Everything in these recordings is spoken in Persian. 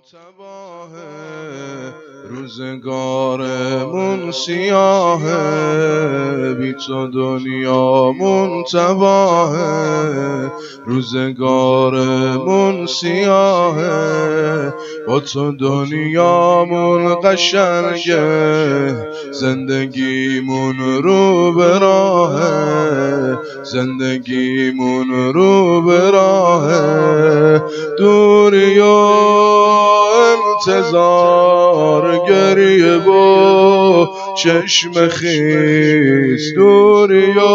تباه روزگارمون سیاهه، بی تو دنیامون تباهه. روزگارمون سیاهه، با تو دنیامون قشنگه. زندگیمون رو به راهه، زندگیمون رو به راهه. دوری و انتظار، گریه با چشم خیس. دوری و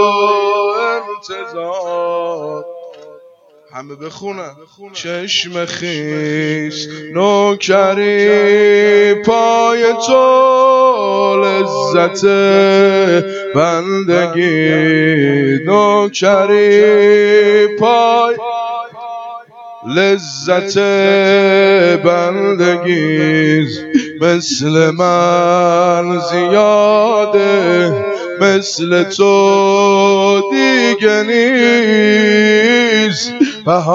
انتظار، همه بخونن. چشم خیس، نوکری پای تو لذت بندگی. نوکری پای لذت بندگی. مثل من زیاده، مثل تو دیگه نیست.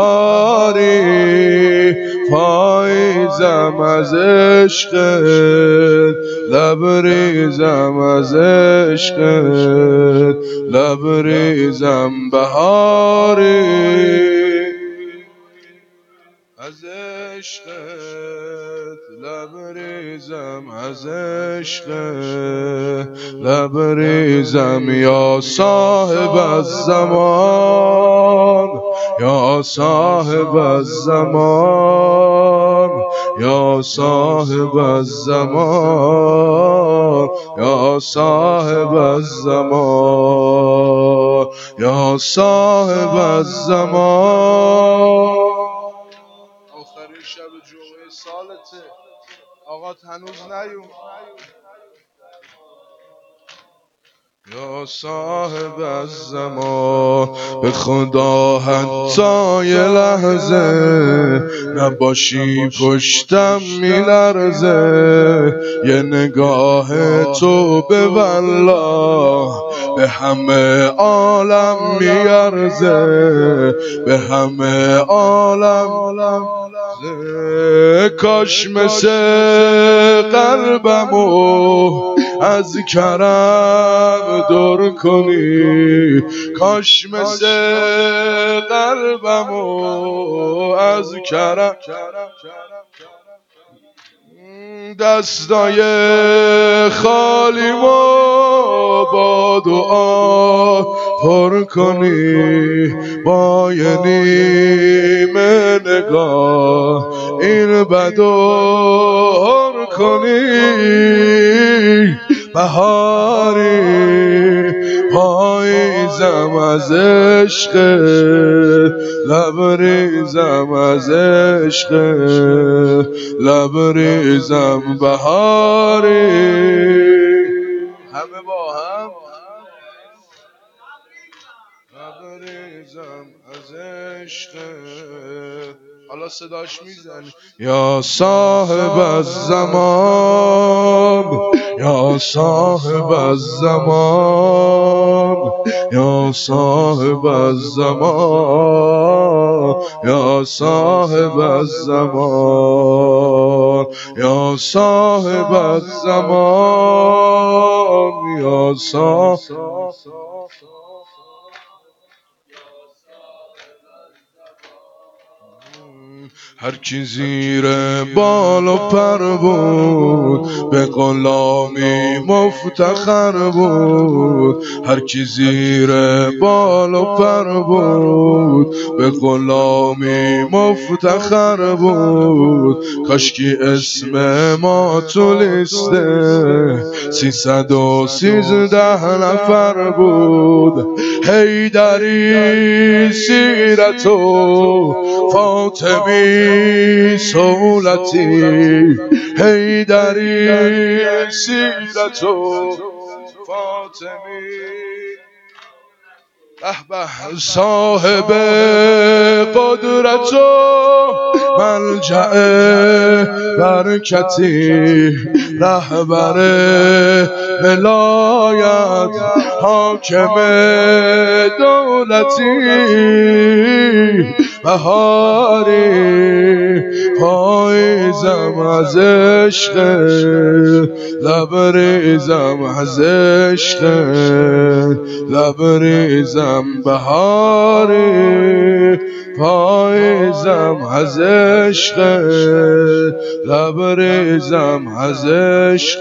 بهاری پاییزم از عشقت، لبریزم از عشقت، لبریزم. بهاری از عشقت، لبریزم از عشقت، لبریزم. یا صاحب الزمان، یا صاحب الزمان، یا صاحب الزمان، یا صاحب الزمان، یا صاحب الزمان. آخرین شب جمعه سالته، آقا هنوز نیوم. یا صاحب الزمان، به خدا حتی یه لحظه نباشی پشتم میلرزه. یه نگاه تو به والله به همه عالم میارزه، به همه عالم. کاش مثل قلبمو از کرم دور کنی، کاش مثل قلبمو از کرم. دستای خالیمو با دعا پر کنی، با یه نیمه نگاه این بدو هر کنی. بهاری پاییزم از عشقت، لبریزم از عشقت، لبریزم. بهاری همه با هم، لبریزم از عشقت. حالا صداش میزنی. یا صاحب الزمان، یا صاحب الزمان، یا صاحب الزمان، یا صاحب الزمان، یا صاحب الزمان، یا صاحب. هر کی زیر بال و پر بود به غلامی مفتخر بود. هر کی زیر بال و پر بود به غلامی مفتخر بود. کاشکی اسم ما تو لیست 313 نفر بود. حیدری سیرتو، فاطمی سولتی. حیدری سیرتو، فاطمی. به صاحب قدرت و ملجأ برکتی، رهبر ولایت، حاکم دولتی. بهاری پای پاییزم از عشق، لبریزم از عشق، لبریزم بهاری، پاییزم از عشق، لبریزم از عشق،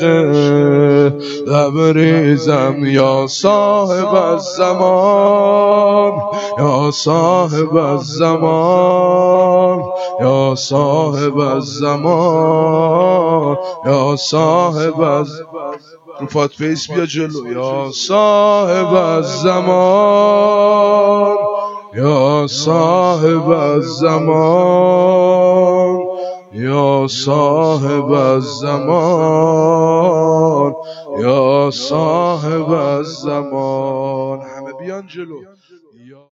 لبریزم یا صاحب الزمان، یا صاحب الزمان، یا صاحب الزمان، یا صاحب رفات بیس بیا جلو، یا صاحب الزمان، یا صاحب الزمان، یا صاحب الزمان، یا صاحب الزمان. همه بیان جلو.